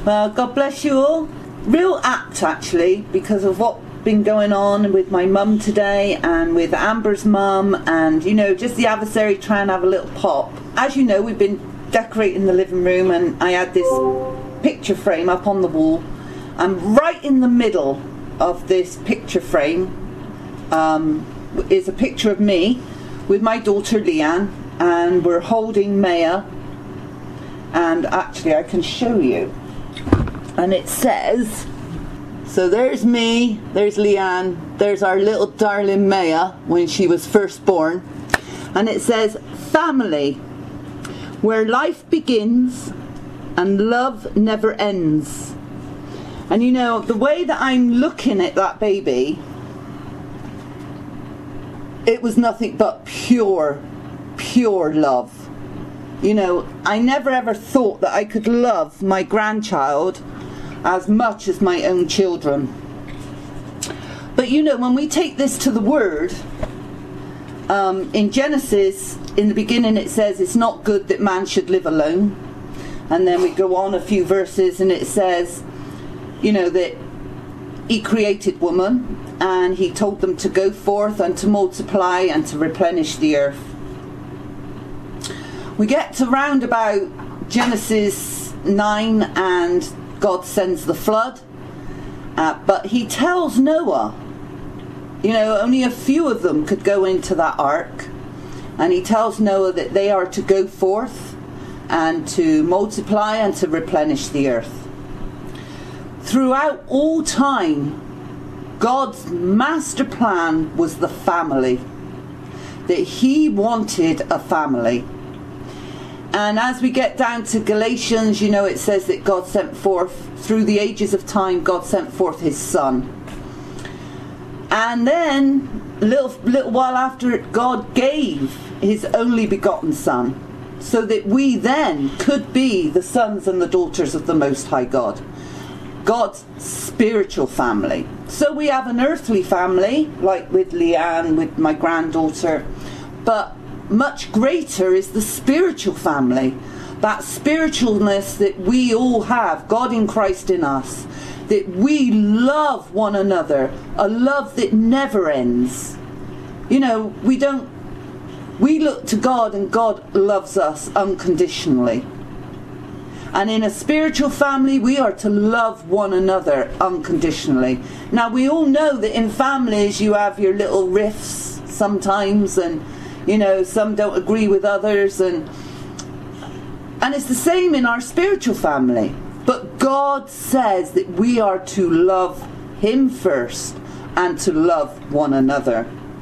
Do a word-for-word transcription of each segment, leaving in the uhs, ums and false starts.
Well, God bless you all. Real apt, actually, because of what's been going on with my mum today and with Amber's mum, and, you know, just the adversary trying to have a little pop. As you know, we've been decorating the living room, and I had this picture frame up on the wall, and right in the middle of this picture frame um, is a picture of me with my daughter Leanne, and we're holding Maya, and actually I can show you, and it says, so there's me, there's Leanne, there's our little darling Maya when she was first born, and it says, family, where life begins and love never ends. And you know, the way that I'm looking at that baby, it was nothing but pure, pure love. You know, I never ever thought that I could love my grandchild as much as my own children. But you know, when we take this to the Word, um, in Genesis, in the beginning it says it's not good that man should live alone. And then we go on a few verses and it says, you know, that he created woman and he told them to go forth and to multiply and to replenish the earth. We get to round about Genesis nine and God sends the flood, uh, but he tells Noah, you know, only a few of them could go into that ark, and he tells Noah that they are to go forth and to multiply and to replenish the earth. Throughout all time, God's master plan was the family, that he wanted a family. And as we get down to Galatians, you know, it says that God sent forth, through the ages of time, God sent forth his son. And then, a little, little while after it, God gave his only begotten son, so that we then could be the sons and the daughters of the Most High God. God's spiritual family. So we have an earthly family, like with Leanne, with my granddaughter, but much greater is the spiritual family. That spiritualness that we all have, God in Christ in us, that we love one another, a love that never ends. You know, we don't, we look to God and God loves us unconditionally. And in a spiritual family, we are to love one another unconditionally. Now, we all know that in families you have your little rifts sometimes, and you know, some don't agree with others, and and it's the same in our spiritual family. But God says that we are to love him first and to love one another.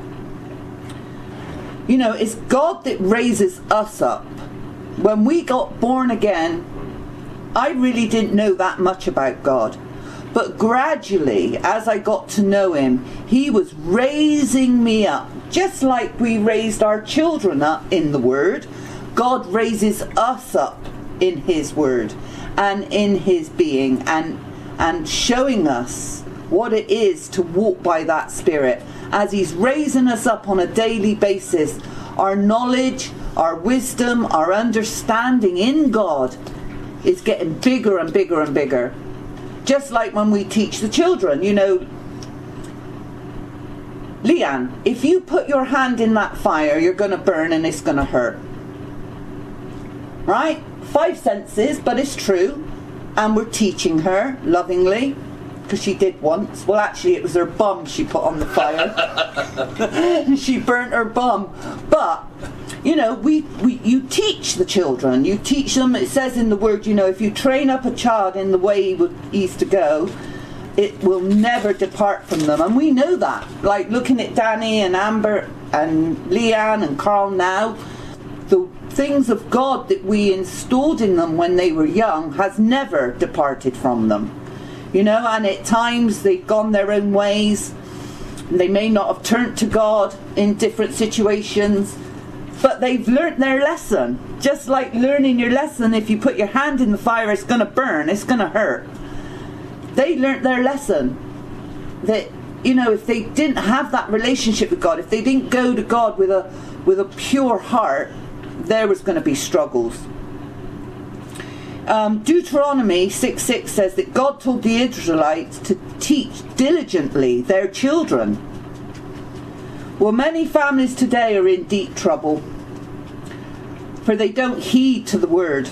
You know, it's God that raises us up. When we got born again, I really didn't know that much about God. But gradually, as I got to know him, he was raising me up. Just like we raised our children up in the Word, God raises us up in his Word and in his being, and, and showing us what it is to walk by that Spirit. As he's raising us up on a daily basis, our knowledge, our wisdom, our understanding in God is getting bigger and bigger and bigger. Just like when we teach the children, you know, Leanne, if you put your hand in that fire, you're going to burn and it's going to hurt. Right? Five senses, but it's true. And we're teaching her lovingly, because she did once. Well, actually, it was her bum she put on the fire. She burnt her bum. But, you know, we, we you teach the children. You teach them. It says in the Word, you know, if you train up a child in the way he would, he's to go, it will never depart from them. And we know that. Like looking at Danny and Amber and Leanne and Carl now, the things of God that we installed in them when they were young has never departed from them. You know, and at times they've gone their own ways. They may not have turned to God in different situations, but they've learnt their lesson. Just like learning your lesson, if you put your hand in the fire, it's going to burn, it's going to hurt. They learnt their lesson. That, you know, if they didn't have that relationship with God, if they didn't go to God with a with a pure heart, there was going to be struggles. Um, Deuteronomy six six says that God told the Israelites to teach diligently their children. Well, many families today are in deep trouble, for they don't heed to the word.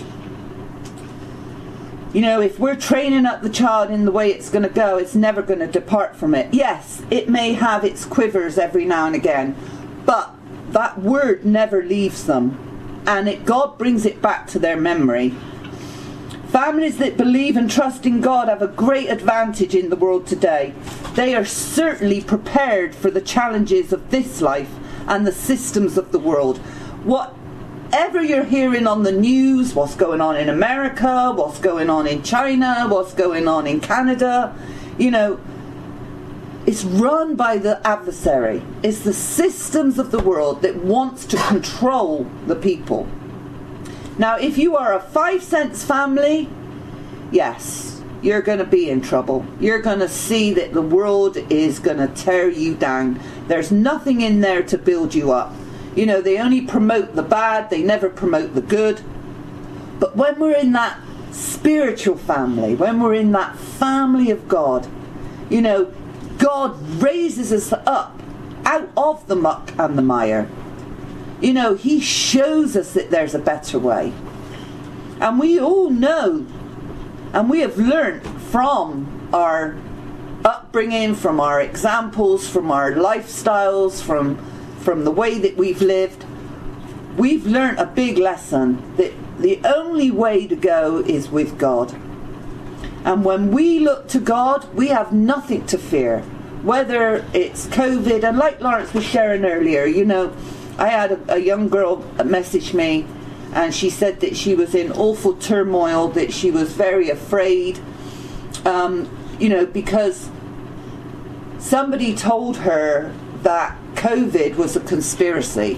You know, if we're training up the child in the way it's going to go, it's never going to depart from it. Yes, it may have its quivers every now and again, but that word never leaves them, and it, God brings it back to their memory. Families that believe and trust in God have a great advantage in the world today. They are certainly prepared for the challenges of this life and the systems of the world. Whatever you're hearing on the news, what's going on in America, what's going on in China, what's going on in Canada, you know, it's run by the adversary. It's the systems of the world that wants to control the people. Now, if you are a five cents family, yes, you're going to be in trouble. You're going to see that the world is going to tear you down. There's nothing in there to build you up. You know, they only promote the bad, they never promote the good. But when we're in that spiritual family, when we're in that family of God, you know, God raises us up out of the muck and the mire. You know, he shows us that there's a better way. And we all know, and we have learnt from our upbringing, from our examples, from our lifestyles, from, from the way that we've lived, we've learnt a big lesson that the only way to go is with God. And when we look to God, we have nothing to fear. Whether it's COVID, and like Lawrence was sharing earlier, you know, I had a, a young girl message me, and she said that she was in awful turmoil, that she was very afraid, um, you know, because somebody told her that COVID was a conspiracy.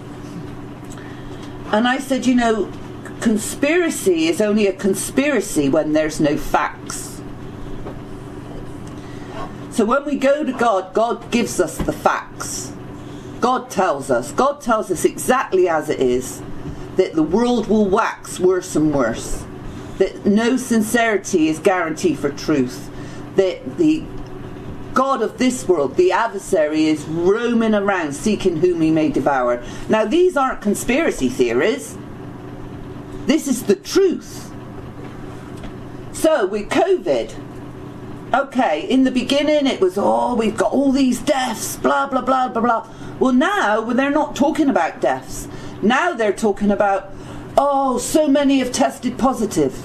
And I said, you know, conspiracy is only a conspiracy when there's no facts. So when we go to God, God gives us the facts. God tells us, God tells us exactly as it is, that the world will wax worse and worse, that no sincerity is guaranteed for truth, that the God of this world, the adversary, is roaming around seeking whom he may devour. Now, these aren't conspiracy theories. This is the truth. So, with COVID, okay, in the beginning it was, oh, we've got all these deaths, blah, blah, blah, blah, blah. Well, now well, they're not talking about deaths. Now they're talking about, oh, so many have tested positive.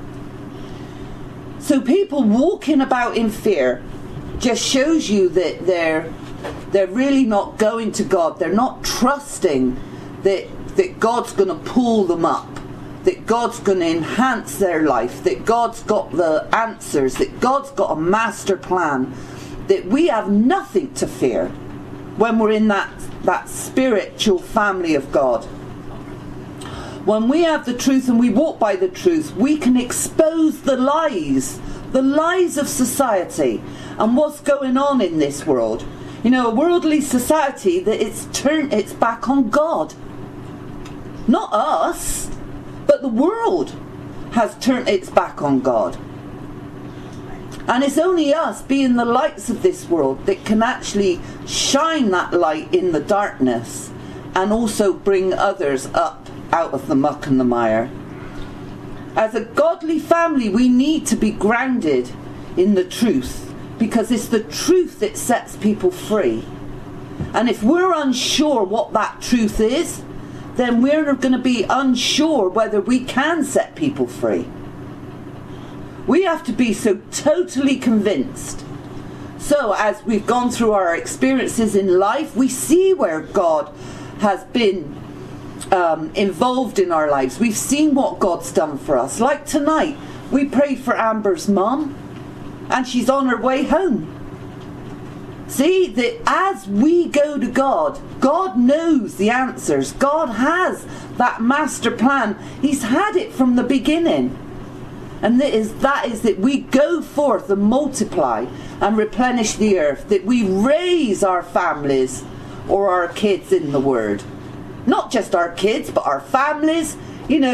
So people walking about in fear just shows you that they're they're really not going to God. They're not trusting that that God's going to pull them up, that God's going to enhance their life, that God's got the answers, that God's got a master plan, that we have nothing to fear when we're in that, that spiritual family of God. When we have the truth and we walk by the truth, we can expose the lies, the lies of society and what's going on in this world. You know, a worldly society that it's turned its back on God. Not us, but the world has turned its back on God. And it's only us, being the lights of this world, that can actually shine that light in the darkness and also bring others up out of the muck and the mire. As a godly family, we need to be grounded in the truth, because it's the truth that sets people free. And if we're unsure what that truth is, then we're going to be unsure whether we can set people free. We have to be so totally convinced. So as we've gone through our experiences in life, we see where God has been um, involved in our lives. We've seen what God's done for us. Like tonight, we prayed for Amber's mum, and she's on her way home. See, that as we go to God, God knows the answers. God has that master plan. He's had it from the beginning. And that is, that is that we go forth and multiply and replenish the earth, that we raise our families or our kids in the Word. Not just our kids, but our families. You know,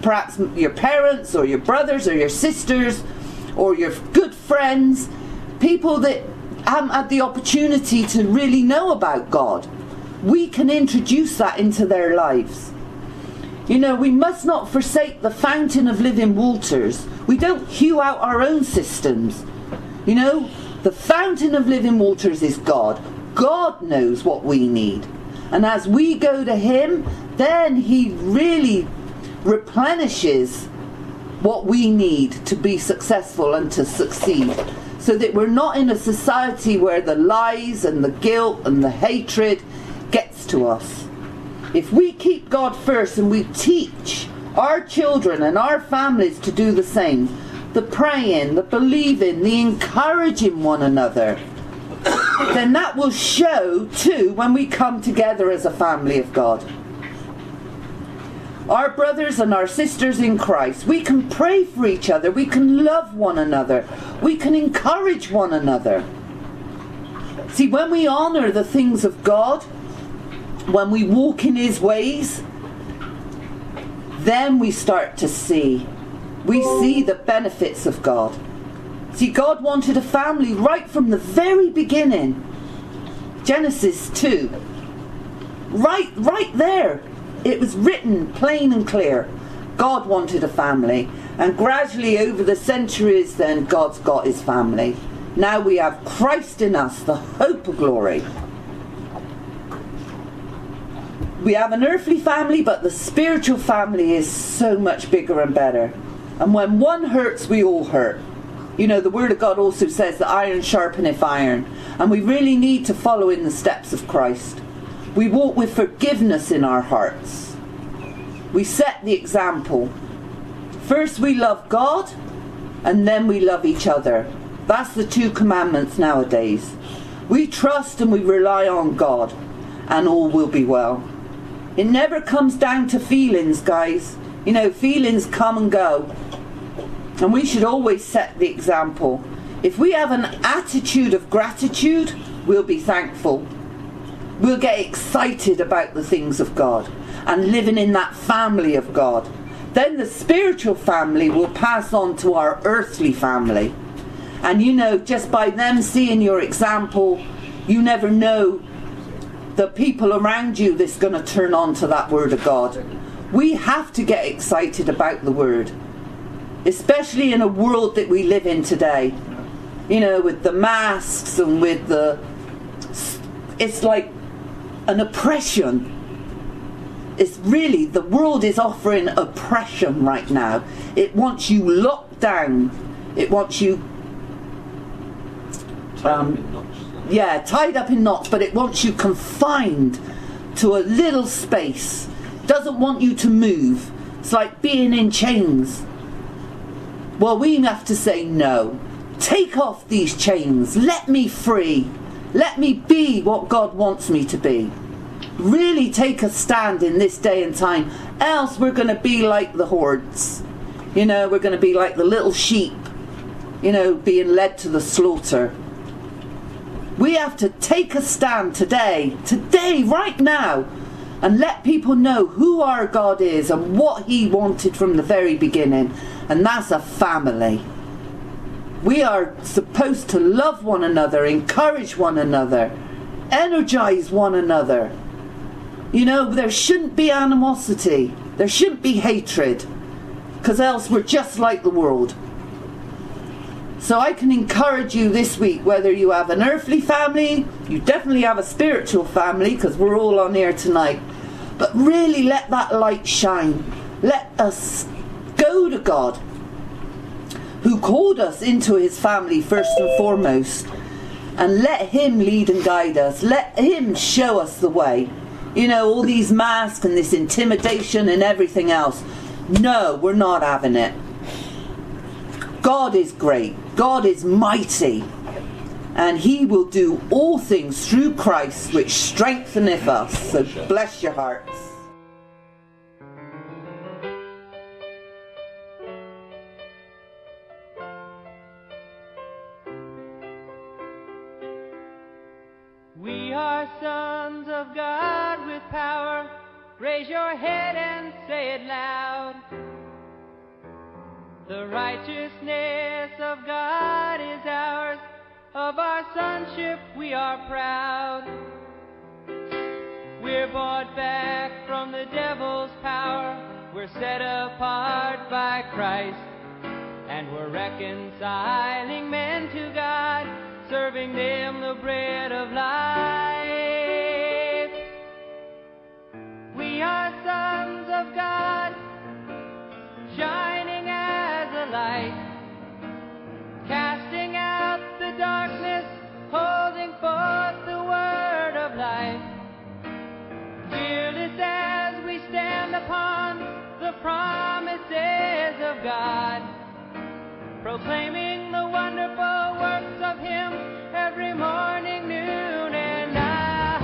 perhaps your parents or your brothers or your sisters or your good friends, people that haven't had the opportunity to really know about God. We can introduce that into their lives. You know, we must not forsake the fountain of living waters. We don't hew out our own systems. You know, the fountain of living waters is God. God knows what we need. And as we go to Him, then He really replenishes what we need to be successful and to succeed. So that we're not in a society where the lies and the guilt and the hatred gets to us. If we keep God first and we teach our children and our families to do the same, the praying, the believing, the encouraging one another, then that will show too when we come together as a family of God. Our brothers and our sisters in Christ, we can pray for each other, we can love one another, we can encourage one another. See, when we honour the things of God, when we walk in His ways, then we start to see. We see the benefits of God. See, God wanted a family right from the very beginning. Genesis two. Right, right there. It was written plain and clear. God wanted a family. And gradually over the centuries then God's got His family. Now we have Christ in us, the hope of glory. We have an earthly family, but the spiritual family is so much bigger and better. And when one hurts, we all hurt. You know, the Word of God also says that iron sharpeneth iron. And we really need to follow in the steps of Christ. We walk with forgiveness in our hearts. We set the example. First we love God, and then we love each other. That's the two commandments nowadays. We trust and we rely on God, and all will be well. It never comes down to feelings, guys. You know, feelings come and go. And we should always set the example. If we have an attitude of gratitude, we'll be thankful. We'll get excited about the things of God and living in that family of God. Then the spiritual family will pass on to our earthly family. And you know, just by them seeing your example, you never know the people around you that's going to turn on to that Word of God. We have to get excited about the Word, especially in a world that we live in today. You know, with the masks and with the... It's like an oppression. It's really, the world is offering oppression right now. It wants you locked down. It wants you... Um, yeah, tied up in knots, but it wants you confined to a little space. Doesn't want you to move. It's like being in chains. Well, we have to say no. Take off these chains. Let me free. Let me be what God wants me to be. Really take a stand in this day and time. Else we're going to be like the hordes. You know, we're going to be like the little sheep, you know, being led to the slaughter. We have to take a stand today, today, right now, and let people know who our God is and what He wanted from the very beginning. And that's a family. We are supposed to love one another, encourage one another, energize one another. You know, there shouldn't be animosity. There shouldn't be hatred. Because else we're just like the world. So I can encourage you this week, whether you have an earthly family, you definitely have a spiritual family, because we're all on here tonight. But really let that light shine. Let us go to God, who called us into His family first and foremost, and let Him lead and guide us. Let Him show us the way. You know, all these masks and this intimidation and everything else. No, we're not having it. God is great. God is mighty. And He will do all things through Christ, which strengtheneth us. So bless your hearts. We are sons of God with power. Raise your head and say it loud. The righteousness of God is ours, of our sonship we are proud. We're bought back from the devil's power, we're set apart by Christ, and we're reconciling men to God, serving them the bread of life. We are sons of God, shining as a light, casting out the darkness, holding forth the word of life. Fearless as we stand upon the promises of God, proclaiming the wonderful works of Him every morning, noon, and night.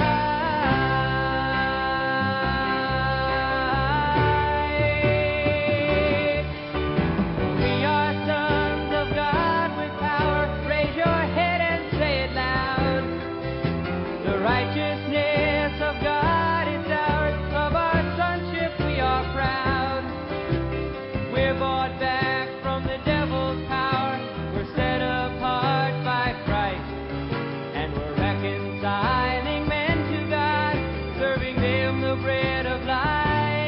We are sons of God with power. Raise your head and say it loud. The righteousness of God is ours. Of our sonship we are proud. We're bought back from the devil's power. We're set apart by Christ, and we're reconciling men to God, serving them the bread of life.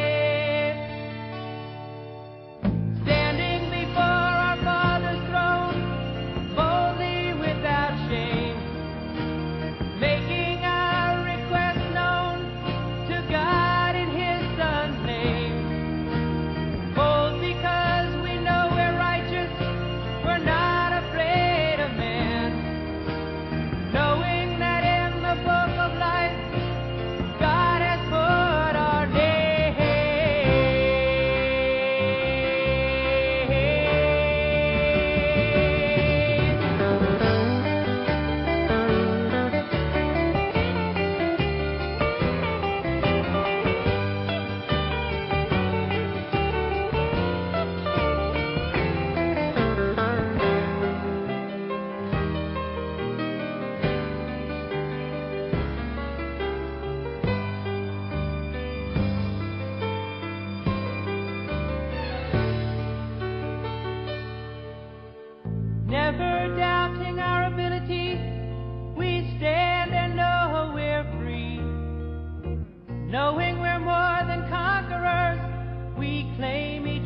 Standing before our Father's throne, boldly without shame, making our request known to God in His Son's name. Bold because we know we're righteous, we're not afraid of man, knowing that in the book of life God has put our name. Never doubting our ability, we stand and know we're free. Knowing we're more than conquerors, we claim each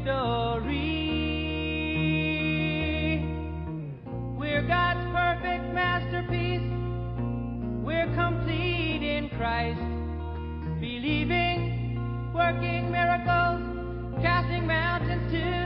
victory. We're God's perfect masterpiece, we're complete in Christ, believing, working miracles, casting mountains to